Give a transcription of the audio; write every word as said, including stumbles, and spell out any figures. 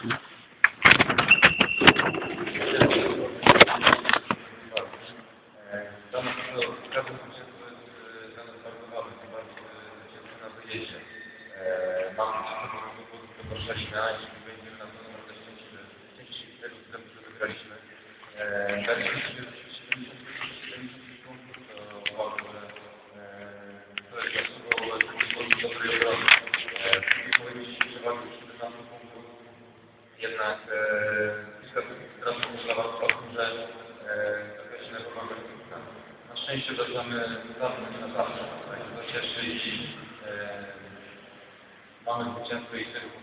Roślina i będziemy na pewno bardzo szczęśliwi, szczęśliwi z tego względu, że wygraliśmy. Daliśmy siedemdziesiąt punktów, to uważam, że to jest zasługą dobrej obrony. Powinniśmy przewadzić siedemnaście punktów, jednak kilka takich strasznych dla Was o tym, że określone pomagać. Na szczęście zaczynamy zawsze, nie na zawsze. To cieszy i mamy zwycięstwo i tego